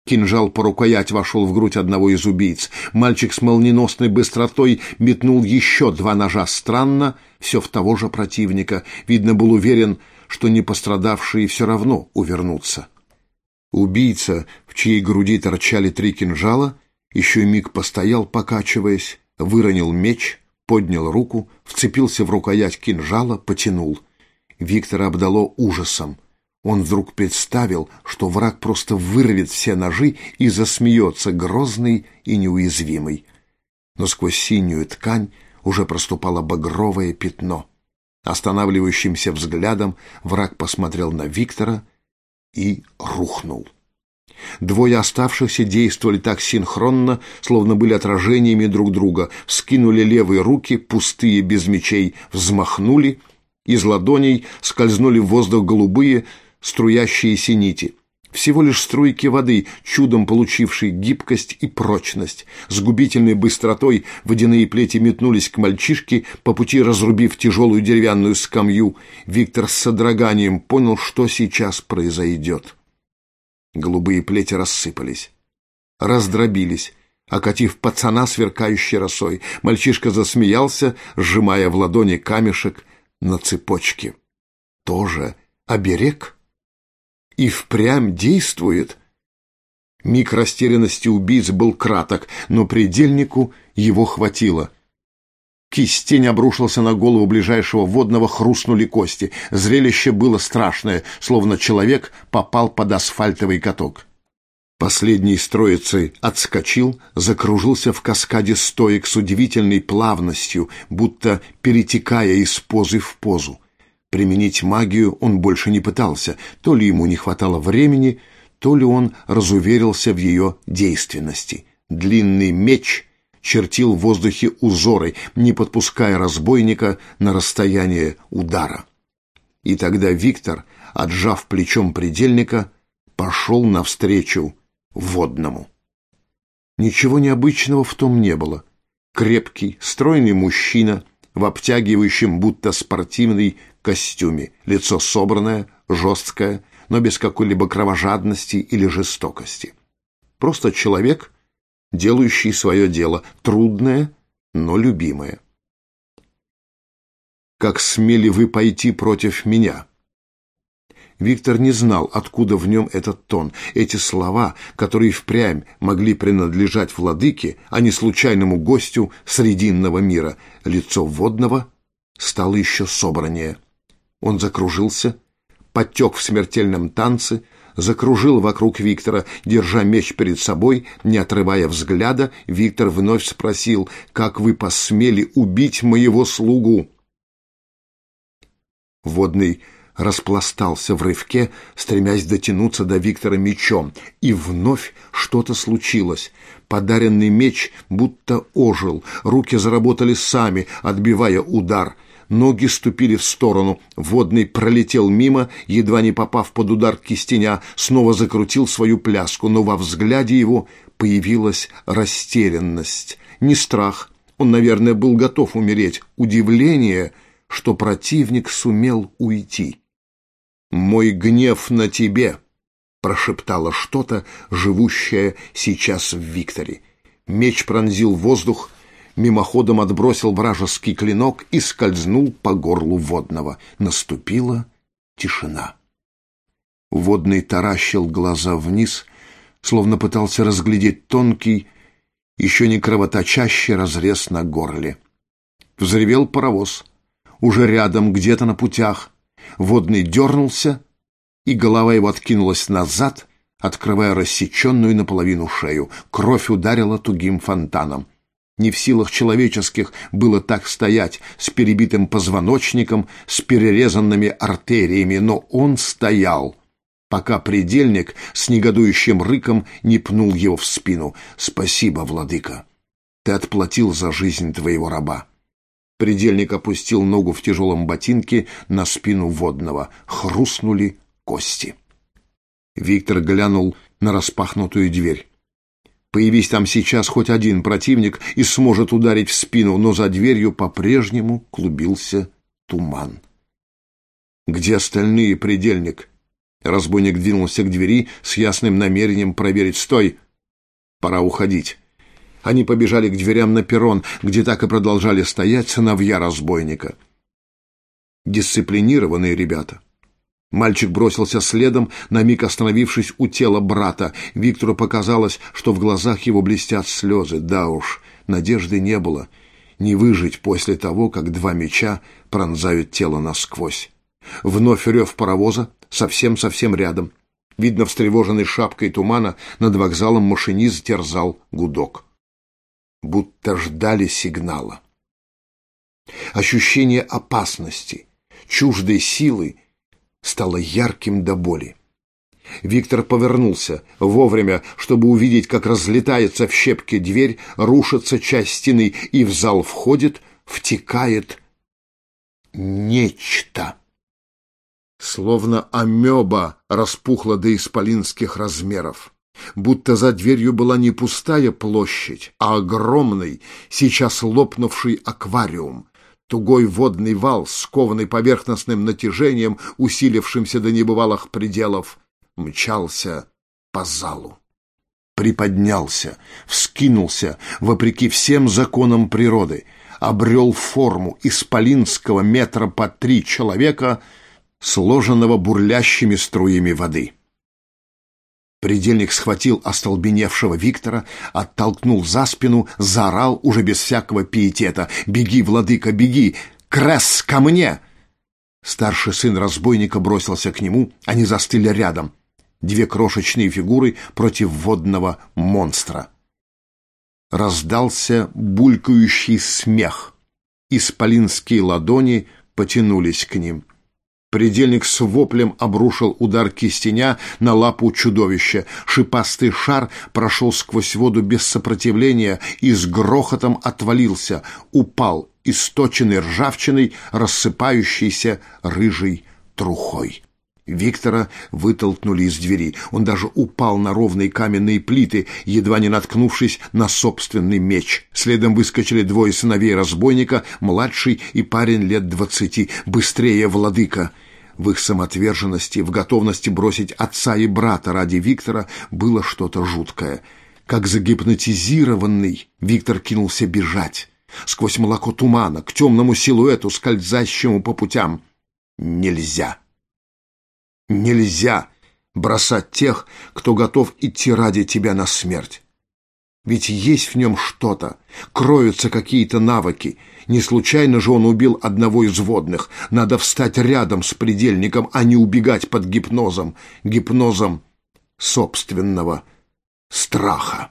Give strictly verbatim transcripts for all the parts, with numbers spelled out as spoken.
Кинжал по рукоять вошел в грудь одного из убийц. Мальчик с молниеносной быстротой метнул еще два ножа. Странно, все в того же противника. Видно, был уверен, что не пострадавшие все равно увернутся. Убийца, в чьей груди торчали три кинжала, еще миг постоял, покачиваясь, выронил меч, поднял руку, вцепился в рукоять кинжала, потянул. Виктора обдало ужасом. Он вдруг представил, что враг просто вырвет все ножи и засмеется, грозный и неуязвимый. Но сквозь синюю ткань уже проступало багровое пятно. Останавливающимся взглядом враг посмотрел на Виктора и рухнул. Двое оставшихся действовали так синхронно, словно были отражениями друг друга. Вскинули левые руки, пустые, без мечей, взмахнули. Из ладоней скользнули в воздух голубые, струящиеся нити. Всего лишь струйки воды, чудом получившие гибкость и прочность. С губительной быстротой водяные плети метнулись к мальчишке, по пути разрубив тяжелую деревянную скамью. Виктор с содроганием понял, что сейчас произойдет. Голубые плети рассыпались, раздробились, окатив пацана сверкающей росой. Мальчишка засмеялся, сжимая в ладони камешек на цепочке. Тоже оберег? И впрямь действует? Миг растерянности убийц был краток, но предельнику его хватило. Кистень обрушился на голову ближайшего водного, хрустнули кости. Зрелище было страшное, словно человек попал под асфальтовый каток. Последний из троицы отскочил, закружился в каскаде стоек с удивительной плавностью, будто перетекая из позы в позу. Применить магию он больше не пытался, то ли ему не хватало времени, то ли он разуверился в ее действенности. Длинный меч чертил в воздухе узоры, не подпуская разбойника на расстояние удара. И тогда Виктор, отжав плечом предельника, пошел навстречу водному. Ничего необычного в том не было. Крепкий, стройный мужчина в обтягивающем, будто спортивный костюме, лицо собранное, жесткое, но без какой-либо кровожадности или жестокости. Просто человек, делающий свое дело, трудное, но любимое. «Как смели вы пойти против меня?» Виктор не знал, откуда в нем этот тон, эти слова, которые впрямь могли принадлежать владыке, а не случайному гостю срединного мира. Лицо водного стало еще собраннее. Он закружился, потек в смертельном танце, закружил вокруг Виктора, держа меч перед собой, не отрывая взгляда. Виктор вновь спросил: «Как вы посмели убить моего слугу?» Водный распластался в рывке, стремясь дотянуться до Виктора мечом. И вновь что-то случилось. Подаренный меч будто ожил, руки заработали сами, отбивая удар. Ноги ступили в сторону. Водный пролетел мимо, едва не попав под удар кистеня, снова закрутил свою пляску, но во взгляде его появилась растерянность. Не страх, он, наверное, был готов умереть, удивление, что противник сумел уйти. «Мой гнев на тебе», — прошептало что-то, живущее сейчас в Викторе. Меч пронзил воздух, мимоходом отбросил вражеский клинок и скользнул по горлу водного. Наступила тишина. Водный таращил глаза вниз, словно пытался разглядеть тонкий, еще не кровоточащий разрез на горле. Взревел паровоз. Уже рядом, где-то на путях. Водный дернулся, и голова его откинулась назад, открывая рассеченную наполовину шею. Кровь ударила тугим фонтаном. Не в силах человеческих было так стоять, с перебитым позвоночником, с перерезанными артериями, но он стоял, пока предельник с негодующим рыком не пнул его в спину. «Спасибо, владыка, ты отплатил за жизнь твоего раба». Предельник опустил ногу в тяжелом ботинке на спину водного. Хрустнули кости. Виктор глянул на распахнутую дверь. Появись там сейчас хоть один противник и сможет ударить в спину, но за дверью по-прежнему клубился туман. «Где остальные, предельник?» Разбойник двинулся к двери с ясным намерением проверить. «Стой! Пора уходить». Они побежали к дверям на перрон, где так и продолжали стоять сыновья разбойника. Дисциплинированные ребята. Мальчик бросился следом, на миг остановившись у тела брата. Виктору показалось, что в глазах его блестят слезы. Да уж, надежды не было не выжить после того, как два меча пронзают тело насквозь. Вновь рев паровоза, совсем-совсем рядом. Видно, встревоженный шапкой тумана над вокзалом машинист терзал гудок. Будто ждали сигнала. Ощущение опасности, чуждой силы стало ярким до боли. Виктор повернулся вовремя, чтобы увидеть, как разлетается в щепки дверь, рушится часть стены, и в зал входит, втекает нечто. Словно амеба распухла до исполинских размеров. Будто за дверью была не пустая площадь, а огромный, сейчас лопнувший аквариум. Тугой водный вал, скованный поверхностным натяжением, усилившимся до небывалых пределов, мчался по залу. Приподнялся, вскинулся, вопреки всем законам природы, обрел форму исполинского метра по три человека, сложенного бурлящими струями воды. Предельник схватил остолбеневшего Виктора, оттолкнул за спину, заорал уже без всякого пиетета: «Беги, владыка, беги! Кресс, ко мне!» Старший сын разбойника бросился к нему, они застыли рядом. Две крошечные фигуры против водного монстра. Раздался булькающий смех. Исполинские ладони потянулись к ним. Предельник с воплем обрушил удар кистеня на лапу чудовища. Шипастый шар прошел сквозь воду без сопротивления и с грохотом отвалился, упал, источенный ржавчиной, рассыпающейся рыжей трухой. Виктора вытолкнули из двери. Он даже упал на ровные каменные плиты, едва не наткнувшись на собственный меч. Следом выскочили двое сыновей разбойника, младший и парень лет двадцати. «Быстрее, владыка!» В их самоотверженности, в готовности бросить отца и брата ради Виктора было что-то жуткое. Как загипнотизированный, Виктор кинулся бежать. Сквозь молоко тумана, к темному силуэту, скользящему по путям. Нельзя. Нельзя бросать тех, кто готов идти ради тебя на смерть. Ведь есть в нем что-то, кроются какие-то навыки. Не случайно же он убил одного из водных. Надо встать рядом с предельником, а не убегать под гипнозом. Гипнозом собственного страха.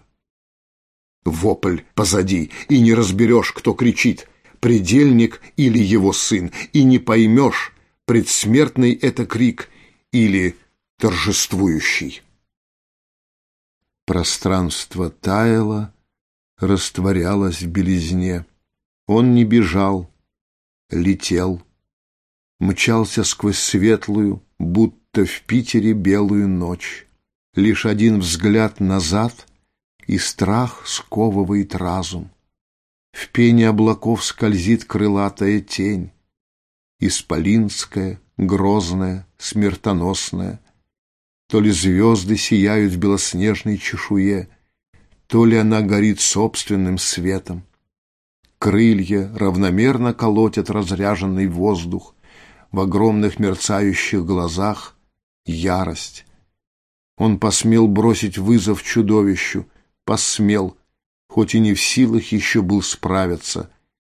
Вопль позади, и не разберешь, кто кричит, предельник или его сын, и не поймешь, предсмертный это крик или торжествующий. Пространство таяло, растворялось в белизне. Он не бежал, летел, мчался сквозь светлую, будто в Питере белую ночь. Лишь один взгляд назад, и страх сковывает разум. В пене облаков скользит крылатая тень, исполинская, грозная, смертоносная. То ли звезды сияют в белоснежной чешуе, то ли она горит собственным светом. Крылья равномерно колотят разряженный воздух, в огромных мерцающих глазах ярость. Он посмел бросить вызов чудовищу, посмел, хоть и не в силах еще был справиться